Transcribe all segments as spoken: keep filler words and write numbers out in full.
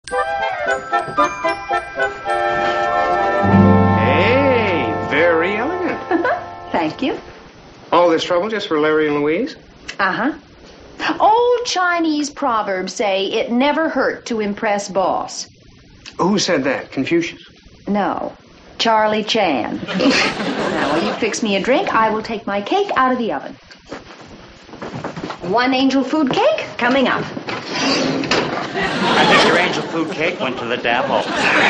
Hey, very elegant. Thank you. All this trouble just for Larry and Louise? Uh-huh. Old Chinese proverbs say it never hurt to impress boss. Who said that? Confucius? No, Charlie Chan. Now, while you fix me a drink, I will take my cake out of the oven. One angel food cake coming up. I think your angel food cake went to the devil.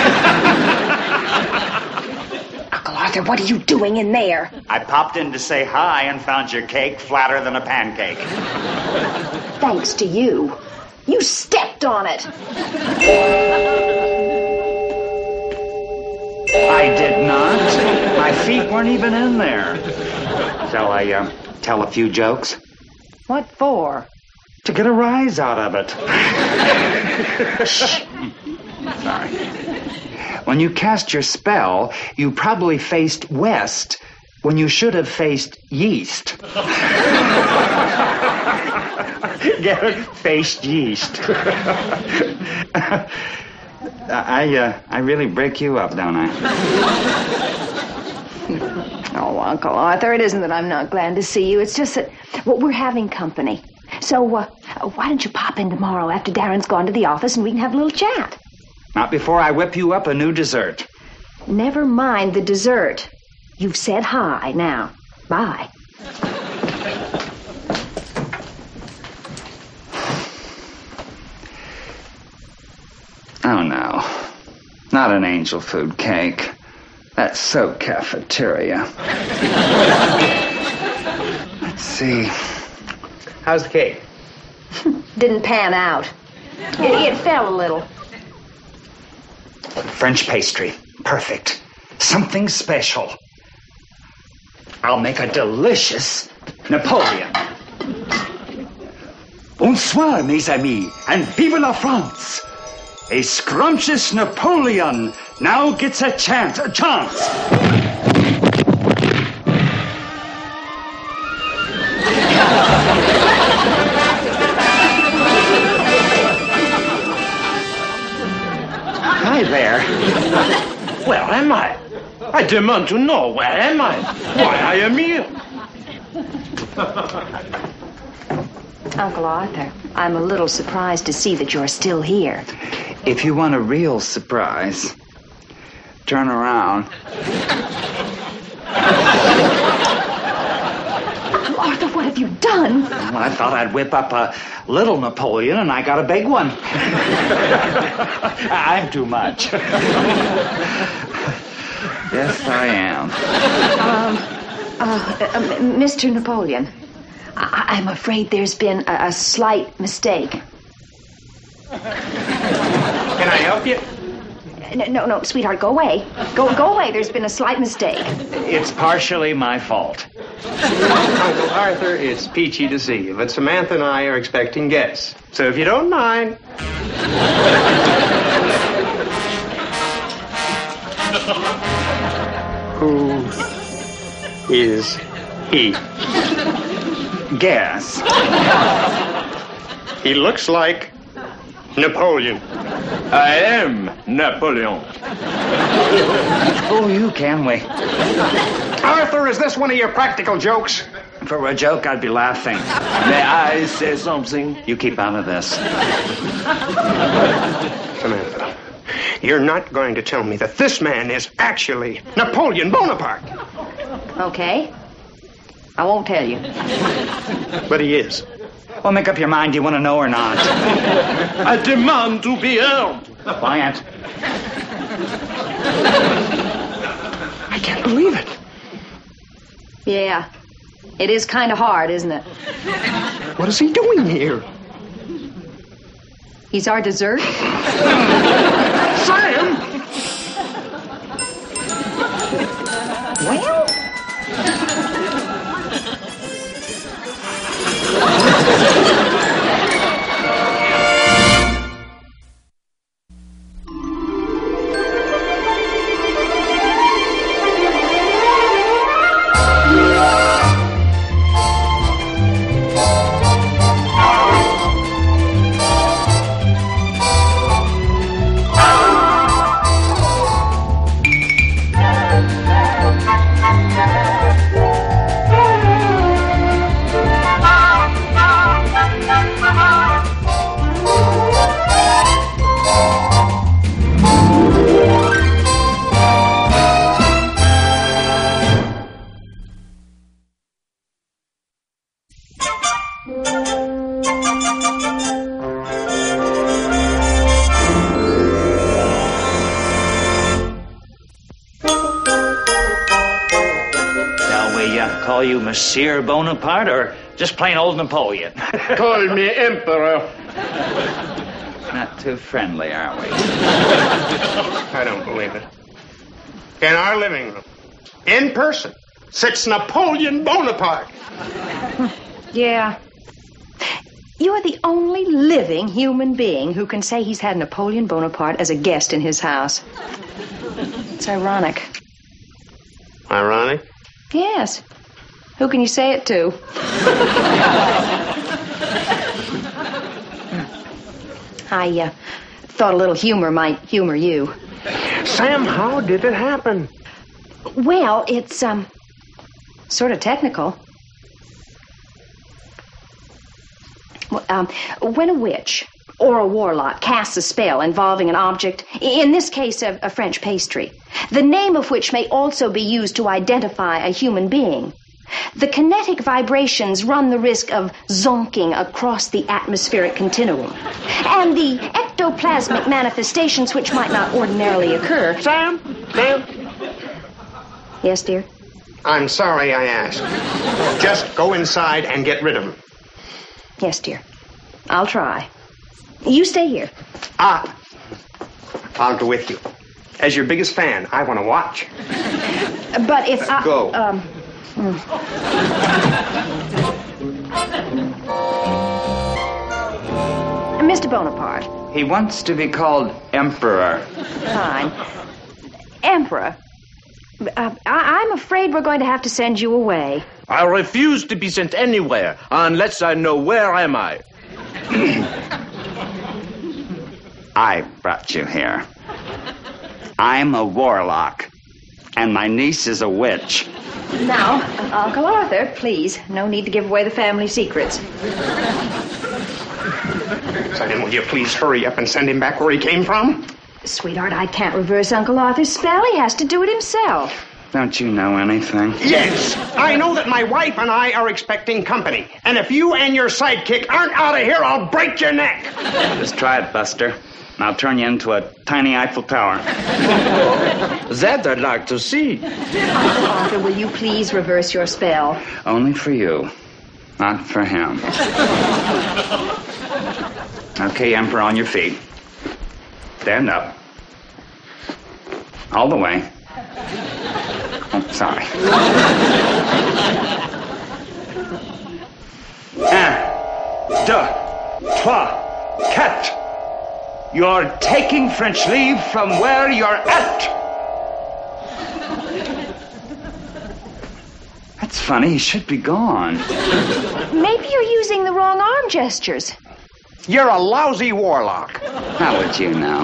Uncle Arthur, what are you doing in there? I popped in to say hi and found your cake flatter than a pancake. Thanks to you. You stepped on it. I did not. My feet weren't even in there. Shall I uh, tell a few jokes? What for? To get a rise out of it. Shh. Sorry. When you cast your spell, you probably faced west when you should have faced yeast. Get it? Faced yeast. I, uh, I really break you up, don't I? Oh, Uncle Arthur, it isn't that I'm not glad to see you. It's just that, well, we're having company. So, uh, why don't you pop in tomorrow after Darren's gone to the office and we can have a little chat? Not before I whip you up a new dessert. Never mind the dessert. You've said hi now. Bye. Oh, no. Not an angel food cake. That's so cafeteria. Let's see. How's the cake? Didn't pan out. It, it fell a little. French pastry. Perfect. Something special. I'll make a delicious Napoleon. Bonsoir, mes amis, and vive la France! A scrumptious Napoleon now gets a chance, a chance. Hi there. Where am I? I demand to know, where am I? Why I am here? Uncle Arthur, I'm a little surprised to see that you're still here. If you want a real surprise, turn around. Uncle Arthur, what have you done? Well, I thought I'd whip up a little Napoleon, and I got a big one. I'm too much. Yes, I am. Um, uh, uh, Mister Napoleon, I- I'm afraid there's been a, a slight mistake. Can I help you? No, no, no, sweetheart, go away. Go, go away. There's been a slight mistake. It's partially my fault. Uncle Arthur, it's peachy to see you, but Samantha and I are expecting guests. So if you don't mind... Who is he? Guess. He looks like Napoleon. I am Napoleon. Oh, you can we? Arthur, is this one of your practical jokes? For a joke, I'd be laughing. May I say something? You keep out of this. Samantha, you're not going to tell me that this man is actually Napoleon Bonaparte. Okay. I won't tell you. But he is. Well, make up your mind. Do you want to know or not? I demand to be heard. Quiet. I can't believe it. Yeah. It is kind of hard, isn't it? What is he doing here? He's our dessert. Sam! Well... call you Monsieur Bonaparte or just plain old Napoleon? Call me Emperor. Not too friendly, are we? I don't believe it. In our living room, in person, sits Napoleon Bonaparte. Yeah. You're the only living human being who can say he's had Napoleon Bonaparte as a guest in his house. It's ironic. Ironic? Yes. Who can you say it to? I uh, thought a little humor might humor you. Sam, how did it happen? Well, it's, um, sort of technical. Well, um, when a witch or a warlock casts a spell involving an object, in this case a, a French pastry, the name of which may also be used to identify a human being, the kinetic vibrations run the risk of zonking across the atmospheric continuum. And the ectoplasmic manifestations which might not ordinarily occur... Sam? Sam? Yes, dear? I'm sorry I asked. Just go inside and get rid of him. Yes, dear. I'll try. You stay here. Ah, I'll go with you. As your biggest fan, I want to watch. But if I... Go. Um, mm. Mister Bonaparte. He wants to be called Emperor. Fine. Emperor. Uh, I- I'm afraid we're going to have to send you away. I refuse to be sent anywhere unless I know where am I. I brought you here. I'm a warlock, and my niece is a witch. Now, Uncle Arthur, please, no need to give away the family secrets. So then will you please hurry up and send him back where he came from? Sweetheart, I can't reverse Uncle Arthur's spell. He has to do it himself. Don't you know anything? Yes, I know that my wife and I are expecting company. And if you and your sidekick aren't out of here, I'll break your neck. Just try it, Buster. I'll turn you into a tiny Eiffel Tower. That I'd like to see. Uncle Arthur, will you please reverse your spell? Only for you, not for him. Okay, Emperor, on your feet. Stand up. All the way. Oh, sorry. Un, deux, trois, quatre. You're taking French leave from where you're at. That's funny. He should be gone. Maybe you're using the wrong arm gestures. You're a lousy warlock. How would you know?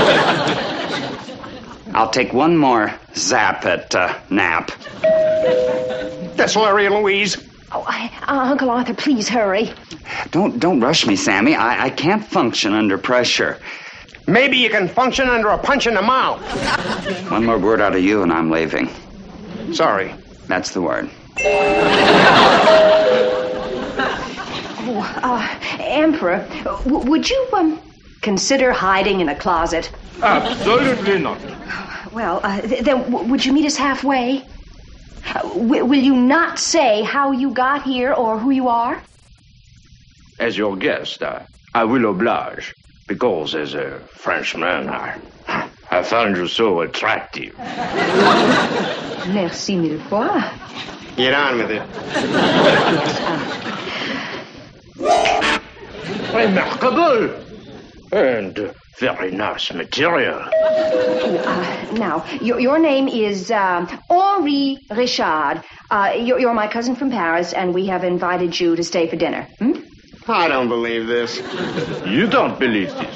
I'll take one more zap at uh, Nap. That's Larry and Louise. Oh, I, uh, Uncle Arthur, please hurry. Don't don't rush me, Sammy. I, I can't function under pressure. Maybe you can function under a punch in the mouth. One more word out of you and I'm leaving. Sorry. That's the word. Oh, uh, Emperor, w- would you, um, consider hiding in a closet? Absolutely not. Well, uh, th- then w- would you meet us halfway? Uh, w- will you not say how you got here or who you are? As your guest, I, I will oblige. Because as a Frenchman, I, I found you so attractive. Merci mille fois. Get on with it. Remarkable. And uh, very nice material. Uh, now, your, your name is um, Henri Richard. Uh, you're, you're my cousin from Paris, and we have invited you to stay for dinner. Hmm? I don't believe this. You don't believe this.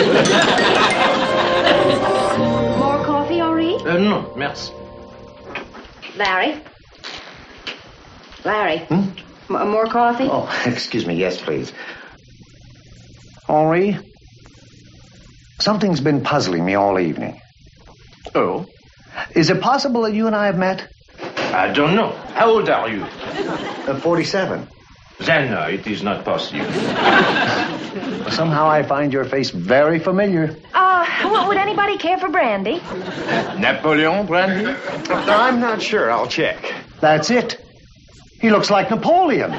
More coffee, Henri? Uh, no, merci. Larry? Larry? Hmm? M- more coffee? Oh, excuse me. Yes, please. Henri, something's been puzzling me all evening. Oh? Is it possible that you and I have met? I don't know. How old are you? Uh, forty-seven. Then uh, it is not possible. Somehow I find your face very familiar. Uh, well, would anybody care for brandy? Napoleon brandy? I'm not sure. I'll check. That's it. He looks like Napoleon.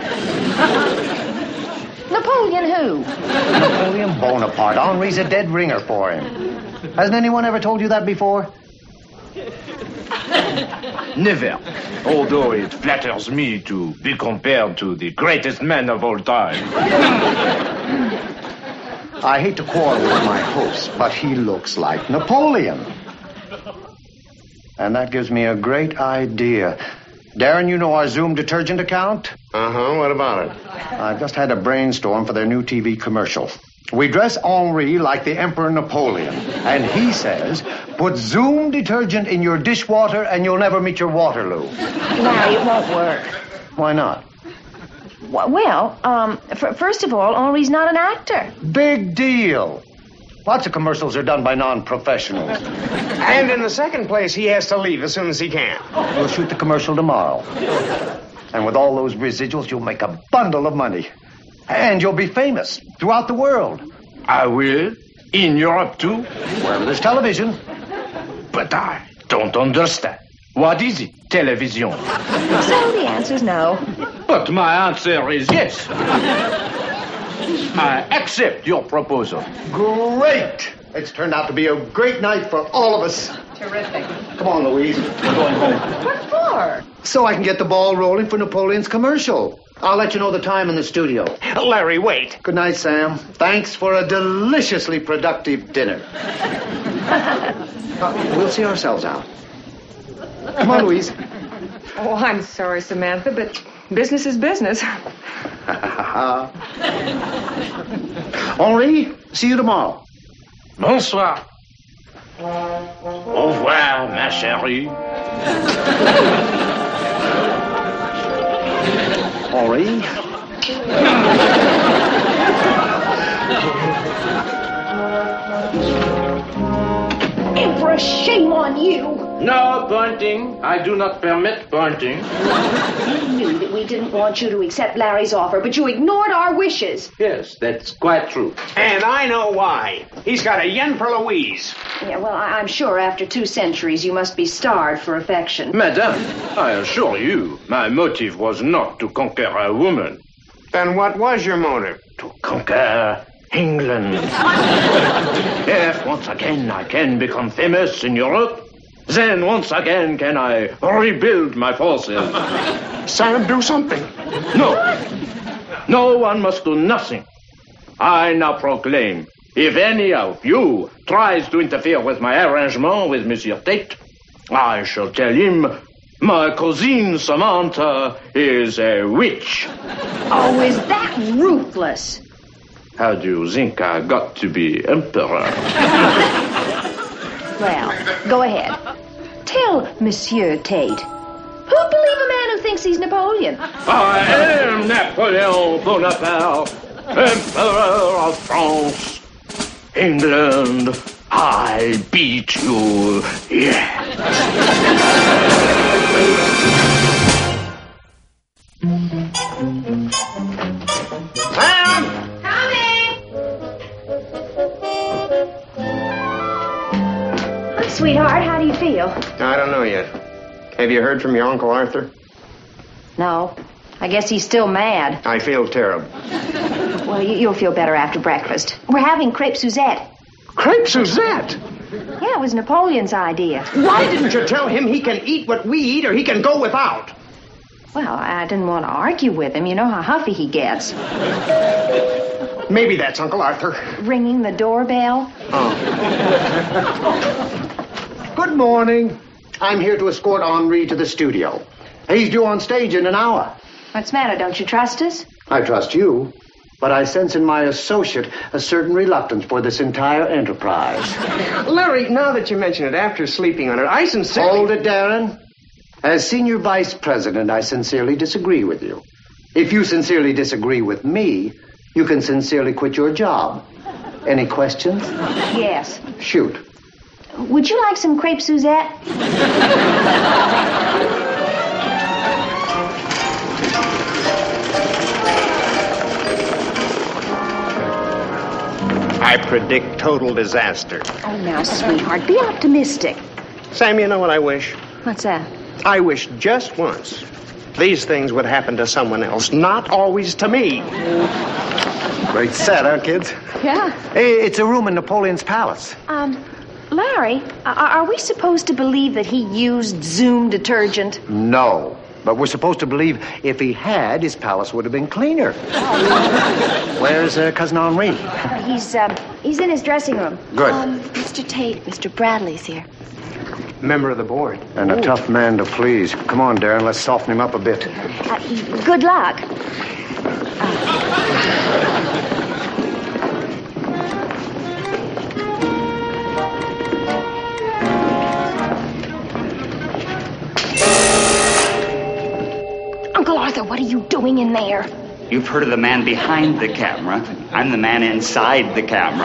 Napoleon who? Napoleon Bonaparte. Henri's a dead ringer for him. Hasn't anyone ever told you that before? Never. Although it flatters me to be compared to the greatest man of all time. I hate to quarrel with my host, but he looks like Napoleon. And that gives me a great idea. Darren, you know our Zoom detergent account? Uh-huh, what about it? I've just had a brainstorm for their new T V commercial. We dress Henri like the Emperor Napoleon. And he says, put Zoom detergent in your dishwater and you'll never meet your Waterloo. Larry, it won't work. Why not? Well, um, f- first of all, Henri's not an actor. Big deal. Lots of commercials are done by non-professionals. And in the second place, he has to leave as soon as he can. We'll shoot the commercial tomorrow. And with all those residuals, you'll make a bundle of money. And you'll be famous throughout the world. I will? In Europe too? Wherever there's television. But I don't understand. What is it? Television. So the answer's no. But my answer is yes. I accept your proposal. Great! It's turned out to be a great night for all of us. Terrific. Come on, Louise. We're going home. What for? So I can get the ball rolling for Napoleon's commercial. I'll let you know the time in the studio. Larry, wait. Good night, Sam. Thanks for a deliciously productive dinner. uh, we'll see ourselves out. Come on, Louise. Oh, I'm sorry, Samantha, but business is business. Henri, see you tomorrow. Bonsoir. Au revoir, ma chérie. Henri? Emperor, shame on you! No pointing. I do not permit pointing. You knew that we didn't want you to accept Larry's offer, but you ignored our wishes. Yes, that's quite true. And I know why. He's got a yen for Louise. Yeah, well, I- I'm sure after two centuries you must be starved for affection. Madame, I assure you, my motive was not to conquer a woman. Then what was your motive? To conquer England. If once again I can become famous in Europe, then once again can I rebuild my forces. Sam, do something. No. No one must do nothing. I now proclaim, if any of you tries to interfere with my arrangement with Monsieur Tate, I shall tell him my cousine Samantha is a witch. Oh, is that ruthless? How do you think I got to be emperor? Well, go ahead. Tell Monsieur Tate. Who'd believe a man who thinks he's Napoleon? I am Napoleon Bonaparte, Emperor of France. England, I beat you. Yeah. Sam! Sweetheart, how do you feel? I don't know yet. Have you heard from your Uncle Arthur? No. I guess he's still mad. I feel terrible. Well, you, you'll feel better after breakfast. We're having crepe Suzette. Crepe Suzette? Yeah, it was Napoleon's idea. Why didn't you tell him he can eat what we eat or he can go without? Well, I didn't want to argue with him. You know how huffy he gets. Maybe that's Uncle Arthur. Ringing the doorbell. Oh. Good morning. I'm here to escort Henri to the studio. He's due on stage in an hour. What's the matter? Don't you trust us? I trust you, but I sense in my associate a certain reluctance for this entire enterprise. Larry, now that you mention it, after sleeping on it, I sincerely... Hold it, Darren. As senior vice president, I sincerely disagree with you. If you sincerely disagree with me, you can sincerely quit your job. Any questions? Yes. Shoot. Would you like some crepe Suzette? I predict total disaster. Oh, now, sweetheart, be optimistic. Sam, you know what I wish? What's that? I wish just once these things would happen to someone else, not always to me. Great set, huh, kids? Yeah. Hey, it's a room in Napoleon's palace. Um, Larry, are, are we supposed to believe that he used Zoom detergent? No. But we're supposed to believe if he had, his palace would have been cleaner. Where's uh, Cousin Henri? He's, um, he's in his dressing room. Good. Um, Mister Tate, Mister Bradley's here. Member of the board. And a tough man to please. Come on, Darren, let's soften him up a bit. Uh, good luck. Uncle Arthur, what are you doing in there? You've heard of the man behind the camera. I'm the man inside the camera.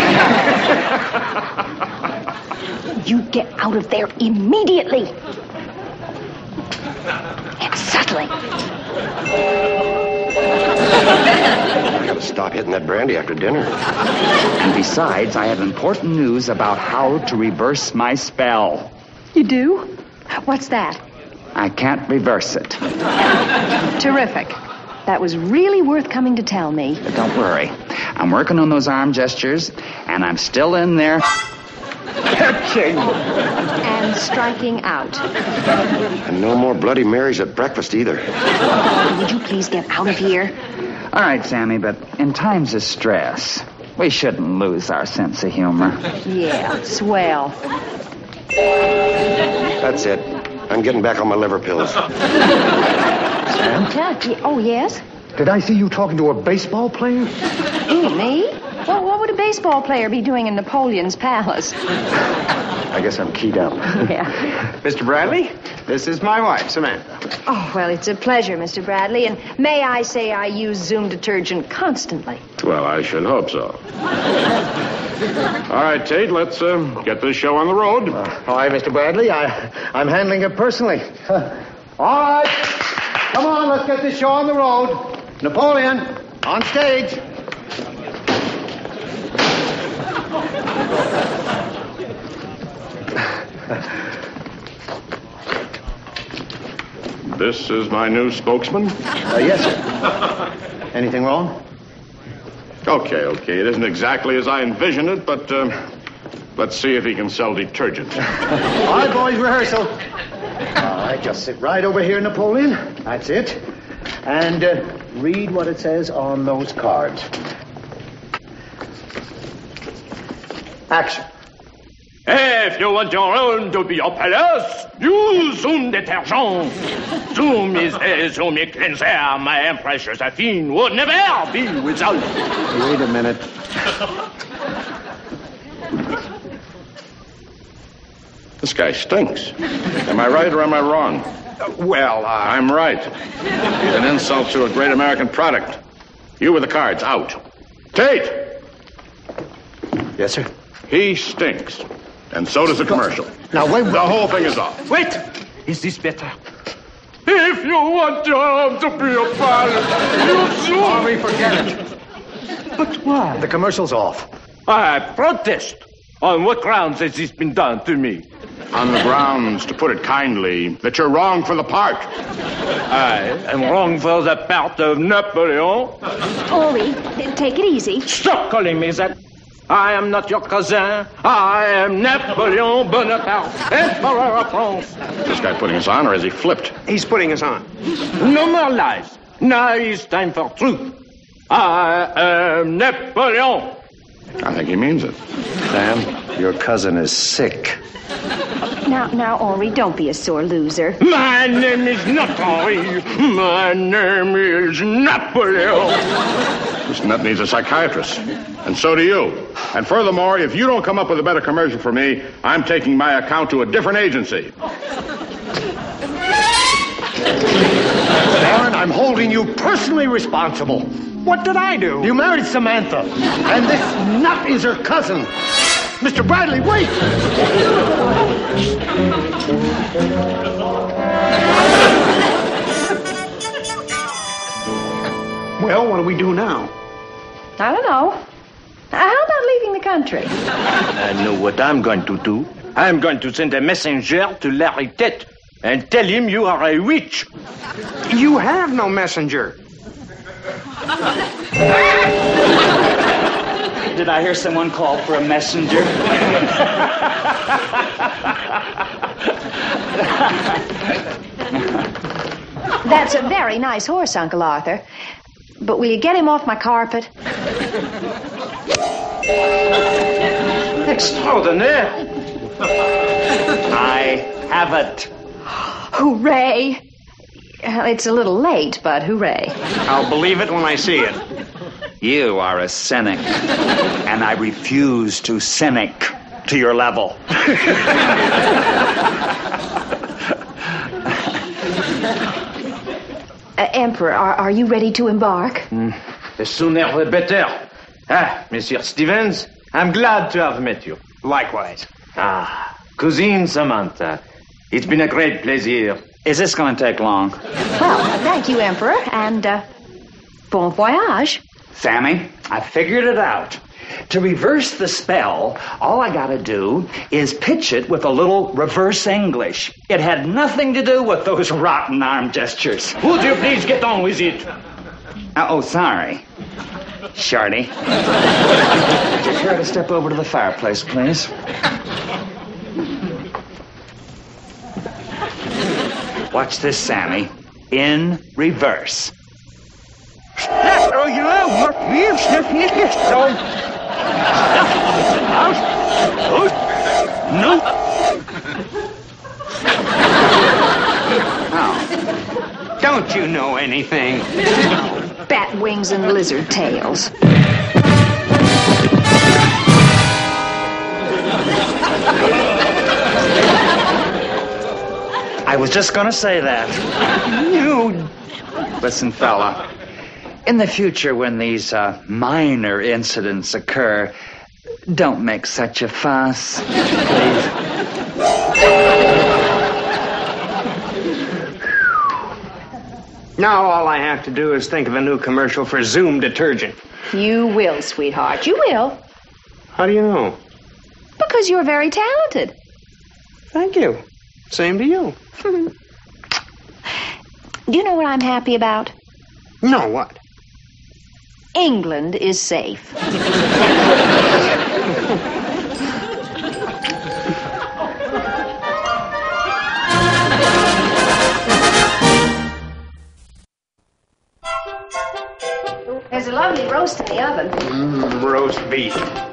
You get out of there immediately. And subtly. I gotta stop hitting that brandy after dinner. And besides, I have important news about how to reverse my spell. You do? What's that? I can't reverse it. Terrific. That was really worth coming to tell me. But don't worry. I'm working on those arm gestures, and I'm still in there catching And striking out. And no more Bloody Marys at breakfast either. Would you please get out of here? All right, Sammy, but in times of stress, we shouldn't lose our sense of humor. Yeah, swell. That's it. I'm getting back on my liver pills. Sam? Oh, yes? Did I see you talking to a baseball player? Who, me? Well, what would a baseball player be doing in Napoleon's palace? I guess I'm keyed up. Yeah. Mister Bradley, this is my wife, Samantha. Oh, well, it's a pleasure, Mister Bradley, and may I say I use Zoom detergent constantly. Well, I should hope so. All right, Tate, let's uh, get this show on the road. Uh, all right, Mister Bradley, I, I'm handling it personally. All right. Come on, let's get this show on the road. Napoleon, on stage. This is my new spokesman? Uh, yes, sir. Anything wrong? Okay, okay. It isn't exactly as I envisioned it, but uh, let's see if he can sell detergent. All right, boys, rehearsal. All right, just sit right over here, Napoleon. That's it. And uh, read what it says on those cards. Action. If you want your own to be your palace, use Zoom detergent. Zoom is a Zoom cleanser. My precious Affine would never be without. Wait a minute. This guy stinks. Am I right or am I wrong? Uh, well, uh, I'm right. He's an insult to a great American product. You with the cards, out. Tate! Yes, sir. He stinks. And so does the commercial. Now, wait. The whole thing is off. Wait! Is this better? If you want your home to be a pilot, you should. Henri, forget it. But why? The commercial's off. I protest. On what grounds has this been done to me? On the grounds, to put it kindly, that you're wrong for the part. I am wrong for the part of Napoleon. Henri, take it easy. Stop calling me that. I am not your cousin. I am Napoleon Bonaparte, Emperor of France. This guy putting us on, or has he flipped? he's putting us on. No more lies. Now it's time for truth. I am Napoleon. I think he means it. Sam, your cousin is sick. Now, now, Henri, don't be a sore loser. My name is not Henri. My name is Napoleon. This nut needs a psychiatrist. And so do you. And furthermore, if you don't come up with a better commercial for me, I'm taking my account to a different agency. Darren, I'm holding you personally responsible. What did I do? You married Samantha, and this nut is her cousin. Mister Bradley, wait! Well, what do we do now? I don't know. How about leaving the country? I know what I'm going to do. I'm going to send a messenger to Larry Tate. and tell him you are a witch. You have no messenger. Did I hear someone call for a messenger? That's a very nice horse, Uncle Arthur. But will you get him off my carpet? Extraordinaire. I have it. Hooray! Uh, It's a little late, but hooray. I'll believe it when I see it. You are a cynic, and I refuse to cynic to your level. Uh, Emperor, are, are you ready to embark? Mm. The sooner the better. Ah, Monsieur Stevens, I'm glad to have met you. Likewise. Ah, Cousine Samantha, it's been a great pleasure. Is this going to take long? Well, thank you, Emperor, and uh, bon voyage. Sammy, I figured it out. To reverse the spell, all I gotta do is pitch it with a little reverse English. It had nothing to do with those rotten arm gestures. Would you please get on with it? Uh, oh, sorry. Shorty. Would you care to step over to the fireplace, please? Watch this, Sammy. In reverse. No. Oh. Don't you know anything? Bat wings and lizard tails. I was just gonna say that. You... Listen, fella. In the future, when these uh, minor incidents occur, don't make such a fuss, please. Now all I have to do is think of a new commercial for Zoom detergent. You will, sweetheart. You will. How do you know? Because you're very talented. Thank you. Same to you. Do you know what I'm happy about? No, what? England is safe. There's a lovely roast in the oven. Mm, roast beef.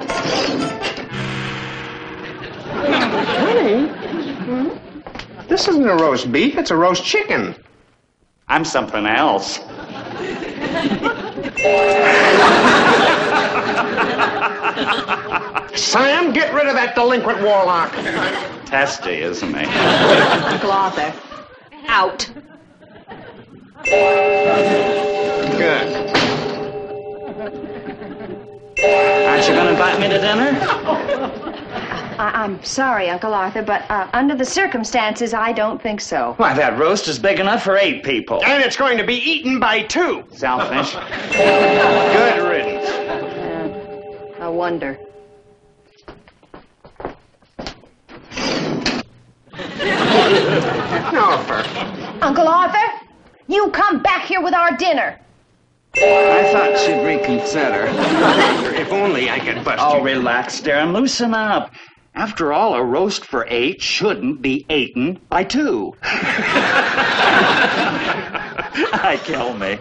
Honey, hmm? This isn't a roast beef, it's a roast chicken. I'm something else. Sam, get rid of that delinquent warlock. Testy, isn't he? Uncle Arthur, out. Good. Aren't you going to invite me to dinner? I- I'm sorry, Uncle Arthur, but uh, under the circumstances, I don't think so. Why, that roast is big enough for eight people. And it's going to be eaten by two. Selfish. Good riddance. Uh, I wonder. No, fur. Uncle Arthur, you come back here with our dinner. I thought she'd reconsider. If only I could bust Oh, you. relax, dear, and loosen up. After all, a roast for eight shouldn't be eaten by two. I kill me.